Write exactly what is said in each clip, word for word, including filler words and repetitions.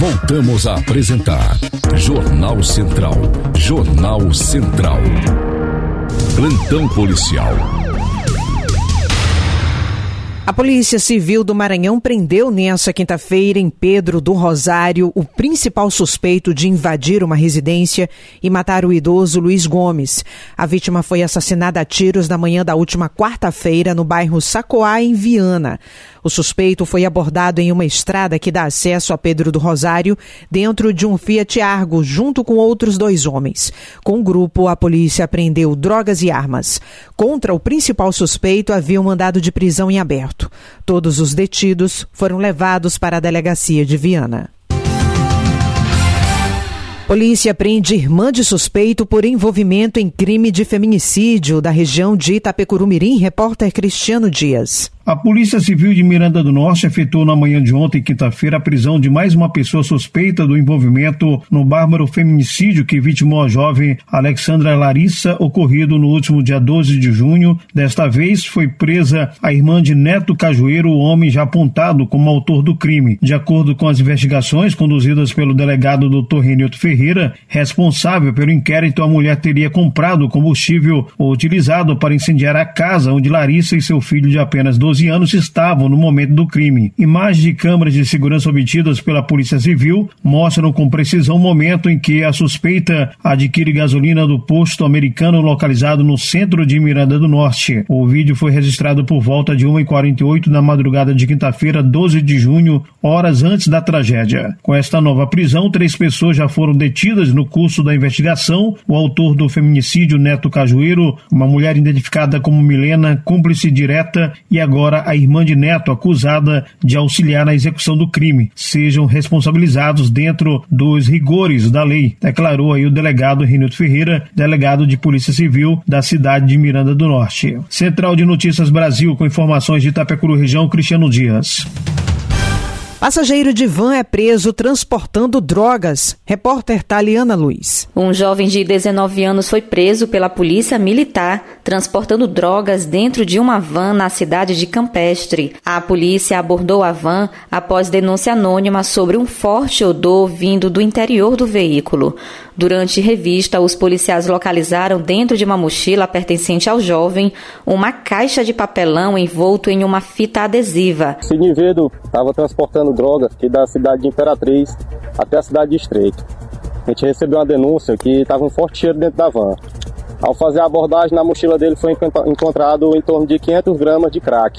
Voltamos a apresentar Jornal Central. Jornal Central. Plantão policial. A Polícia Civil do Maranhão prendeu nesta quinta-feira em Pedro do Rosário o principal suspeito de invadir uma residência e matar o idoso Luiz Gomes. A vítima foi assassinada a tiros na manhã da última quarta-feira no bairro Sacoá, em Viana. O suspeito foi abordado em uma estrada que dá acesso a Pedro do Rosário, dentro de um Fiat Argo, junto com outros dois homens. Com o grupo, a polícia apreendeu drogas e armas. Contra o principal suspeito, havia um mandado de prisão em aberto. Todos os detidos foram levados para a delegacia de Viana. Polícia prende irmã de suspeito por envolvimento em crime de feminicídio da região de Itapecurumirim. Repórter Cristiano Dias. A Polícia Civil de Miranda do Norte efetuou na manhã de ontem, quinta-feira, a prisão de mais uma pessoa suspeita do envolvimento no bárbaro feminicídio que vitimou a jovem Alexandra Larissa, ocorrido no último dia doze de junho. Desta vez foi presa a irmã de Neto Cajueiro, o homem já apontado como autor do crime. De acordo com as investigações conduzidas pelo delegado doutor Renilton Ferreira, responsável pelo inquérito, a mulher teria comprado combustível utilizado para incendiar a casa onde Larissa e seu filho de apenas doze anos estavam no momento do crime. Imagens de câmeras de segurança obtidas pela Polícia Civil mostram com precisão o momento em que a suspeita adquire gasolina do posto americano localizado no centro de Miranda do Norte. O vídeo foi registrado por volta de uma e quarenta e oito na madrugada de quinta-feira, doze de junho, horas antes da tragédia. Com esta nova prisão, três pessoas já foram detidas no curso da investigação: o autor do feminicídio, Neto Cajueiro, uma mulher identificada como Milena, cúmplice direta, e agora a irmã de Neto, acusada de auxiliar na execução do crime, sejam responsabilizados dentro dos rigores da lei, declarou aí o delegado Renilton Ferreira, delegado de Polícia Civil da cidade de Miranda do Norte. Central de Notícias Brasil, com informações de Itapecuru Região, Cristiano Dias. Passageiro de van é preso transportando drogas. Repórter Taliana Luiz. Um jovem de dezenove anos foi preso pela polícia militar transportando drogas dentro de uma van na cidade de Campestre. A polícia abordou a van após denúncia anônima sobre um forte odor vindo do interior do veículo. Durante revista, os policiais localizaram dentro de uma mochila pertencente ao jovem uma caixa de papelão envolto em uma fita adesiva. Esse indivíduo estava transportando droga aqui da cidade de Imperatriz até a cidade de Estreito. A gente recebeu uma denúncia que estava um forte cheiro dentro da van. Ao fazer a abordagem, na mochila dele foi encontrado em torno de quinhentas gramas de crack.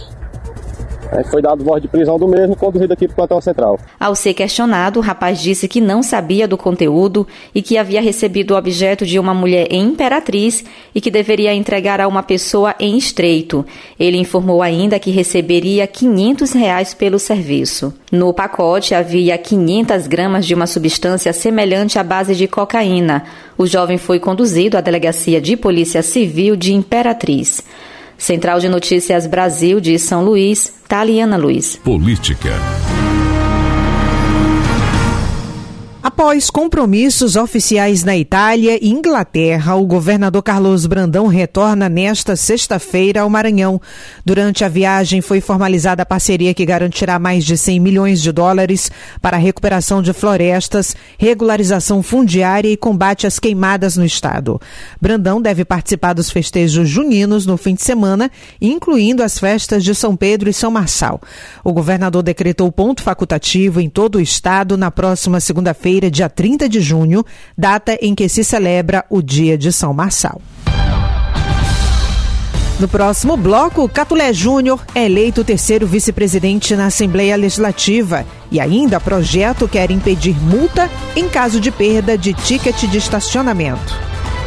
Foi dado voz de prisão do mesmo, conduzido aqui para o plantão central. Ao ser questionado, o rapaz disse que não sabia do conteúdo e que havia recebido o objeto de uma mulher em Imperatriz e que deveria entregar a uma pessoa em Estreito. Ele informou ainda que receberia quinhentos reais pelo serviço. No pacote havia quinhentas gramas de uma substância semelhante à base de cocaína. O jovem foi conduzido à Delegacia de Polícia Civil de Imperatriz. Central de Notícias Brasil de São Luís, Taliana Luiz. Política. Após compromissos oficiais na Itália e Inglaterra, o governador Carlos Brandão retorna nesta sexta-feira ao Maranhão. Durante a viagem foi formalizada a parceria que garantirá mais de cem milhões de dólares para a recuperação de florestas, regularização fundiária e combate às queimadas no estado. Brandão deve participar dos festejos juninos no fim de semana, incluindo as festas de São Pedro e São Marçal. O governador decretou ponto facultativo em todo o estado na próxima segunda-feira, dia trinta de junho, data em que se celebra o Dia de São Marçal. No próximo bloco, Catulé Júnior é eleito o terceiro vice-presidente na Assembleia Legislativa e ainda projeto quer impedir multa em caso de perda de ticket de estacionamento.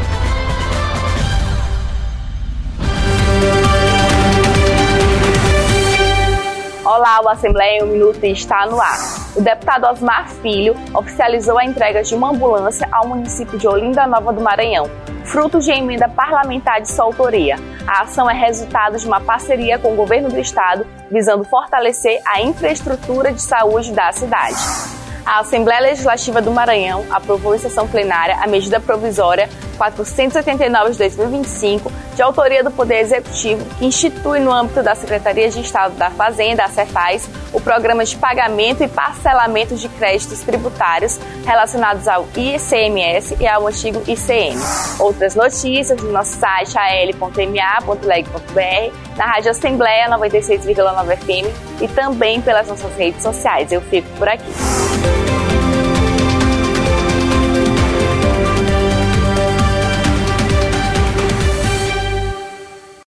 Olá, o Assembleia em um Minuto está no ar. O deputado Osmar Filho oficializou a entrega de uma ambulância ao município de Olinda Nova do Maranhão, fruto de emenda parlamentar de sua autoria. A ação é resultado de uma parceria com o governo do estado, visando fortalecer a infraestrutura de saúde da cidade. A Assembleia Legislativa do Maranhão aprovou em sessão plenária a medida provisória quatrocentos e oitenta e nove de dois mil e vinte e cinco, de autoria do Poder Executivo, que institui no âmbito da Secretaria de Estado da Fazenda, a Cefaz, o programa de pagamento e parcelamento de créditos tributários relacionados ao I C M S e ao antigo I C M. Outras notícias no nosso site a l ponto m a ponto leg ponto b r, na Rádio Assembleia noventa e seis vírgula nove F M e também pelas nossas redes sociais. Eu fico por aqui.